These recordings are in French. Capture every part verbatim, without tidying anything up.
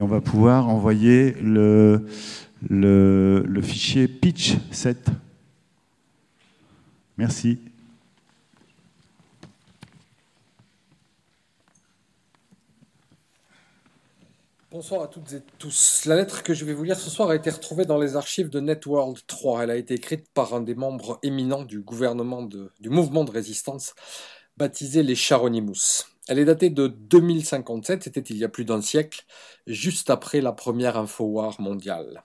On va pouvoir envoyer le, le, le fichier pitch set. Merci. Bonsoir à toutes et tous. La lettre que je vais vous lire ce soir a été retrouvée dans les archives de Networld trois. Elle a été écrite par un des membres éminents du gouvernement de, du mouvement de résistance, baptisé les Charonimus. Elle est datée de deux mille cinquante-sept, c'était il y a plus d'un siècle, juste après la première Infowar mondiale.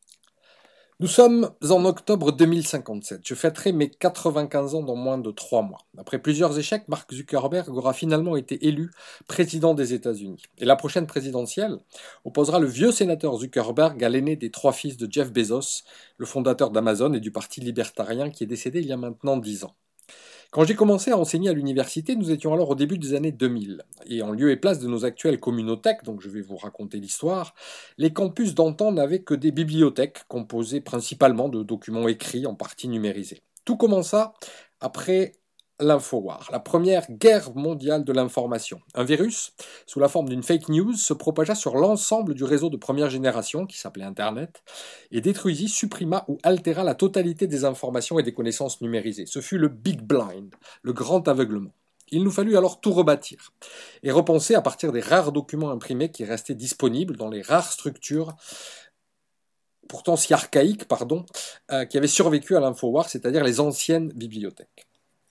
Nous sommes en octobre deux mille cinquante-sept. Je fêterai mes quatre-vingt-quinze ans dans moins de trois mois. Après plusieurs échecs, Mark Zuckerberg aura finalement été élu président des États-Unis. Et la prochaine présidentielle opposera le vieux sénateur Zuckerberg à l'aîné des trois fils de Jeff Bezos, le fondateur d'Amazon et du parti libertarien qui est décédé il y a maintenant dix ans. Quand j'ai commencé à enseigner à l'université, nous étions alors au début des années deux mille. Et en lieu et place de nos actuelles communauthèques, donc je vais vous raconter l'histoire, les campus d'antan n'avaient que des bibliothèques composées principalement de documents écrits, en partie numérisés. Tout commença après l'Infowar, la première guerre mondiale de l'information. Un virus, sous la forme d'une fake news, se propagea sur l'ensemble du réseau de première génération, qui s'appelait Internet, et détruisit, supprima ou altéra la totalité des informations et des connaissances numérisées. Ce fut le Big Blind, le grand aveuglement. Il nous fallut alors tout rebâtir, et repenser à partir des rares documents imprimés qui restaient disponibles dans les rares structures pourtant si archaïques, pardon, euh, qui avaient survécu à l'Infowar, c'est-à-dire les anciennes bibliothèques.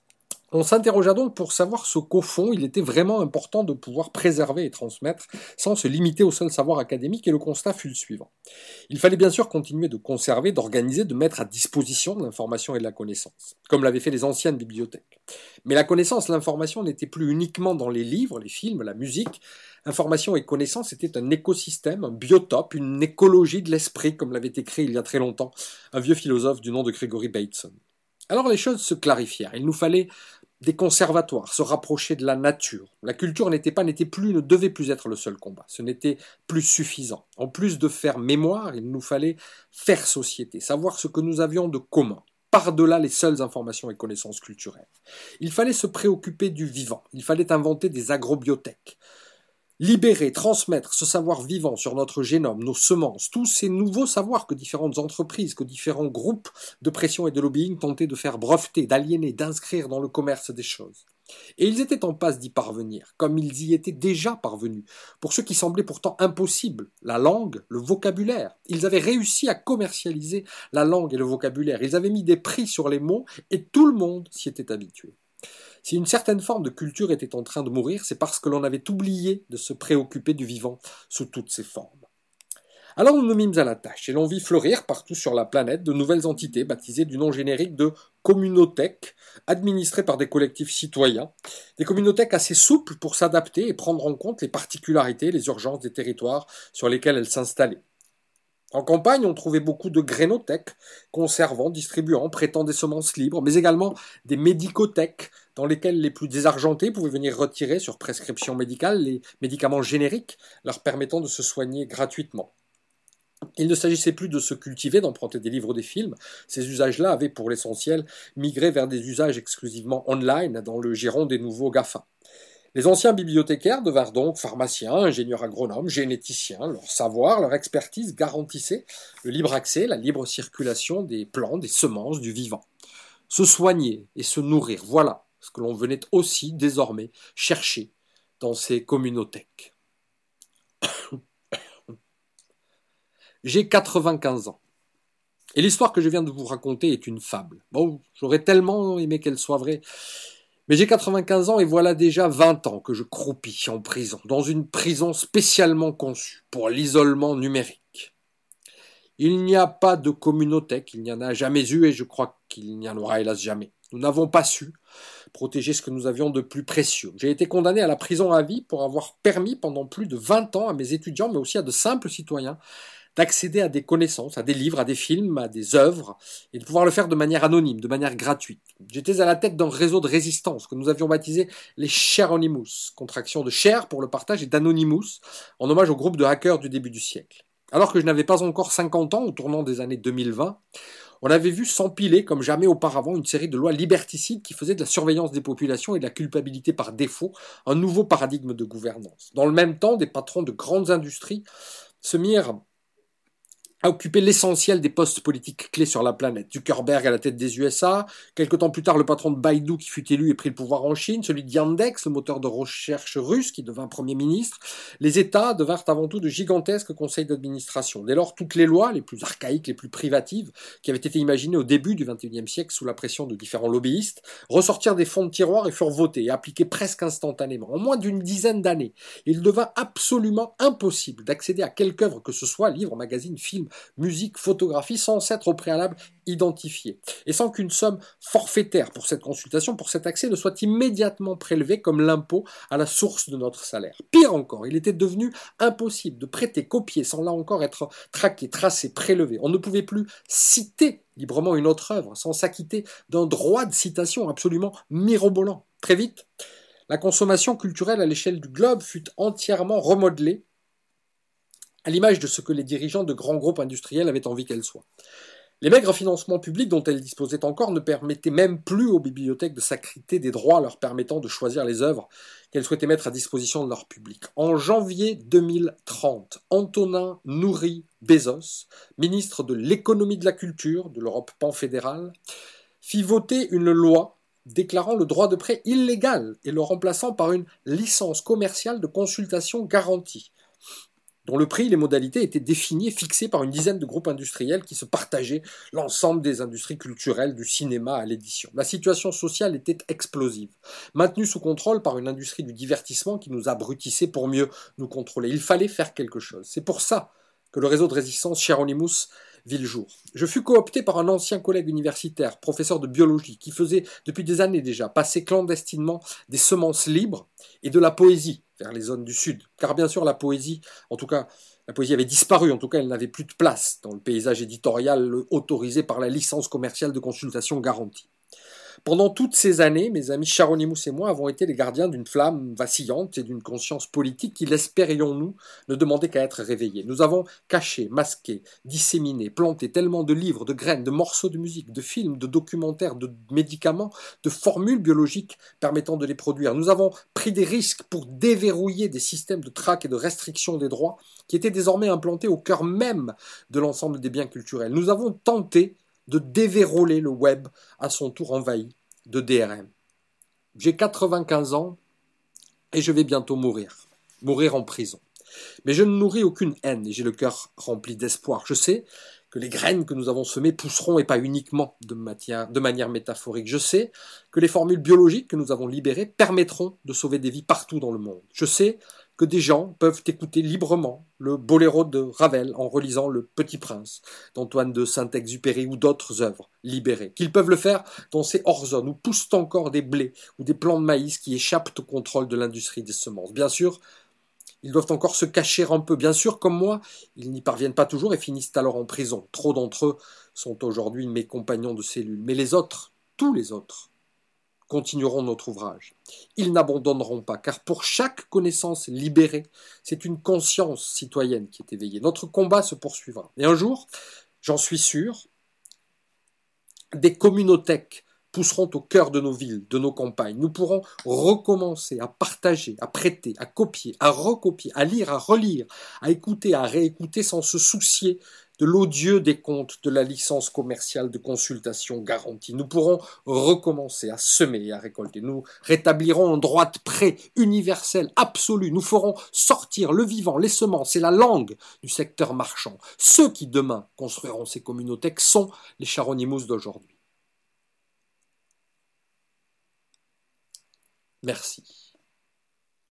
On s'interrogea donc pour savoir ce qu'au fond, il était vraiment important de pouvoir préserver et transmettre sans se limiter au seul savoir académique, et le constat fut le suivant. Il fallait bien sûr continuer de conserver, d'organiser, de mettre à disposition de l'information et de la connaissance, comme l'avaient fait les anciennes bibliothèques. Mais la connaissance, l'information n'était plus uniquement dans les livres, les films, la musique. Information et connaissance étaient un écosystème, un biotope, une écologie de l'esprit, comme l'avait écrit il y a très longtemps un vieux philosophe du nom de Gregory Bateson. Alors les choses se clarifièrent. Il nous fallait des conservatoires, se rapprocher de la nature. La culture n'était pas, n'était plus, ne devait plus être le seul combat. Ce n'était plus suffisant. En plus de faire mémoire, il nous fallait faire société, savoir ce que nous avions de commun, par-delà les seules informations et connaissances culturelles. Il fallait se préoccuper du vivant. Il fallait inventer des agrobiotèques. Libérer, transmettre ce savoir vivant sur notre génome, nos semences, tous ces nouveaux savoirs que différentes entreprises, que différents groupes de pression et de lobbying tentaient de faire breveter, d'aliéner, d'inscrire dans le commerce des choses. Et ils étaient en passe d'y parvenir, comme ils y étaient déjà parvenus, pour ce qui semblait pourtant impossible, la langue, le vocabulaire. Ils avaient réussi à commercialiser la langue et le vocabulaire, ils avaient mis des prix sur les mots et tout le monde s'y était habitué. Si une certaine forme de culture était en train de mourir, c'est parce que l'on avait oublié de se préoccuper du vivant sous toutes ses formes. Alors nous nous mîmes à la tâche et l'on vit fleurir partout sur la planète de nouvelles entités baptisées du nom générique de communauthèques, administrées par des collectifs citoyens, des communauthèques assez souples pour s'adapter et prendre en compte les particularités, les urgences des territoires sur lesquels elles s'installaient. En campagne, on trouvait beaucoup de grénothèques, conservant, distribuant, prêtant des semences libres, mais également des médicothèques, dans lesquelles les plus désargentés pouvaient venir retirer sur prescription médicale les médicaments génériques, leur permettant de se soigner gratuitement. Il ne s'agissait plus de se cultiver, d'emprunter des livres ou des films. Ces usages-là avaient, pour l'essentiel, migré vers des usages exclusivement online, dans le giron des nouveaux GAFA. Les anciens bibliothécaires devinrent donc pharmaciens, ingénieurs agronomes, généticiens. Leur savoir, leur expertise garantissaient le libre accès, la libre circulation des plantes, des semences, du vivant. Se soigner et se nourrir, voilà ce que l'on venait aussi désormais chercher dans ces communauthèques. J'ai quatre-vingt-quinze ans. Et l'histoire que je viens de vous raconter est une fable. Bon, j'aurais tellement aimé qu'elle soit vraie. Mais j'ai quatre-vingt-quinze ans et voilà déjà vingt ans que je croupis en prison, dans une prison spécialement conçue pour l'isolement numérique. Il n'y a pas de communauthèque, il n'y en a jamais eu et je crois qu'il n'y en aura hélas jamais. Nous n'avons pas su protéger ce que nous avions de plus précieux. J'ai été condamné à la prison à vie pour avoir permis pendant plus de vingt ans à mes étudiants, mais aussi à de simples citoyens, d'accéder à des connaissances, à des livres, à des films, à des œuvres, et de pouvoir le faire de manière anonyme, de manière gratuite. J'étais à la tête d'un réseau de résistance que nous avions baptisé les Sharonymous, contraction de share pour le partage et d'anonymous, en hommage au groupe de hackers du début du siècle. Alors que je n'avais pas encore cinquante ans, au tournant des années deux mille vingt, on avait vu s'empiler comme jamais auparavant une série de lois liberticides qui faisaient de la surveillance des populations et de la culpabilité par défaut un nouveau paradigme de gouvernance. Dans le même temps, des patrons de grandes industries se mirent a occupé l'essentiel des postes politiques clés sur la planète. Zuckerberg à la tête des U S A, quelque temps plus tard le patron de Baidu qui fut élu et prit le pouvoir en Chine, celui de Yandex, le moteur de recherche russe qui devint Premier ministre. Les États devinrent avant tout de gigantesques conseils d'administration. Dès lors, toutes les lois, les plus archaïques, les plus privatives, qui avaient été imaginées au début du vingt et unième siècle sous la pression de différents lobbyistes, ressortirent des fonds de tiroir et furent votées et appliquées presque instantanément. En moins d'une dizaine d'années, il devint absolument impossible d'accéder à quelque œuvre que ce soit, livre, magazine, film, musique, photographie, sans s'être au préalable identifié, et sans qu'une somme forfaitaire pour cette consultation, pour cet accès, ne soit immédiatement prélevée comme l'impôt à la source de notre salaire. Pire encore, il était devenu impossible de prêter, copier, sans là encore être traqué, tracé, prélevé. On ne pouvait plus citer librement une autre œuvre sans s'acquitter d'un droit de citation absolument mirobolant. Très vite, la consommation culturelle à l'échelle du globe fut entièrement remodelée à l'image de ce que les dirigeants de grands groupes industriels avaient envie qu'elle soit. Les maigres financements publics dont elles disposaient encore ne permettaient même plus aux bibliothèques de s'acquitter des droits leur permettant de choisir les œuvres qu'elles souhaitaient mettre à disposition de leur public. En janvier deux mille trente, Antonin Nouri Bezos, ministre de l'économie de la culture de l'Europe pan-fédérale, fit voter une loi déclarant le droit de prêt illégal et le remplaçant par une licence commerciale de consultation garantie, dont le prix et les modalités étaient définis et fixés par une dizaine de groupes industriels qui se partageaient l'ensemble des industries culturelles, du cinéma à l'édition. La situation sociale était explosive, maintenue sous contrôle par une industrie du divertissement qui nous abrutissait pour mieux nous contrôler. Il fallait faire quelque chose. C'est pour ça que le réseau de résistance Chiaronimus vit le jour. Je fus coopté par un ancien collègue universitaire, professeur de biologie, qui faisait depuis des années déjà passer clandestinement des semences libres et de la poésie vers les zones du Sud. Car bien sûr, la poésie, en tout cas, la poésie avait disparu, en tout cas, elle n'avait plus de place dans le paysage éditorial autorisé par la licence commerciale de consultation garantie. Pendant toutes ces années, mes amis Chiaronimus et moi avons été les gardiens d'une flamme vacillante et d'une conscience politique qui, l'espérions-nous, ne demandait qu'à être réveillée. Nous avons caché, masqué, disséminé, planté tellement de livres, de graines, de morceaux de musique, de films, de documentaires, de médicaments, de formules biologiques permettant de les produire. Nous avons pris des risques pour déverrouiller des systèmes de traque et de restriction des droits qui étaient désormais implantés au cœur même de l'ensemble des biens culturels. Nous avons tenté de déverrouiller le web à son tour envahi de D R M. J'ai quatre-vingt-quinze ans et je vais bientôt mourir, mourir en prison. Mais je ne nourris aucune haine et j'ai le cœur rempli d'espoir. Je sais que les graines que nous avons semées pousseront et pas uniquement de, matière, de manière métaphorique. Je sais que les formules biologiques que nous avons libérées permettront de sauver des vies partout dans le monde. Je sais que des gens peuvent écouter librement le boléro de Ravel en relisant Le Petit Prince d'Antoine de Saint-Exupéry ou d'autres œuvres libérées, qu'ils peuvent le faire dans ces hors-zones où poussent encore des blés ou des plants de maïs qui échappent au contrôle de l'industrie des semences. Bien sûr, ils doivent encore se cacher un peu. Bien sûr, comme moi, ils n'y parviennent pas toujours et finissent alors en prison. Trop d'entre eux sont aujourd'hui mes compagnons de cellule. Mais les autres, tous les autres, continueront notre ouvrage. Ils n'abandonneront pas, car pour chaque connaissance libérée, c'est une conscience citoyenne qui est éveillée. Notre combat se poursuivra. Et un jour, j'en suis sûr, des communauthèques pousseront au cœur de nos villes, de nos campagnes. Nous pourrons recommencer à partager, à prêter, à copier, à recopier, à lire, à relire, à écouter, à réécouter sans se soucier de l'odieux décompte de la licence commerciale de consultation garantie. Nous pourrons recommencer à semer et à récolter. Nous rétablirons un droit de prêt universel, absolu. Nous ferons sortir le vivant, les semences et la langue du secteur marchand. Ceux qui demain construiront ces communauthèques sont les Chiaronimus d'aujourd'hui. Merci.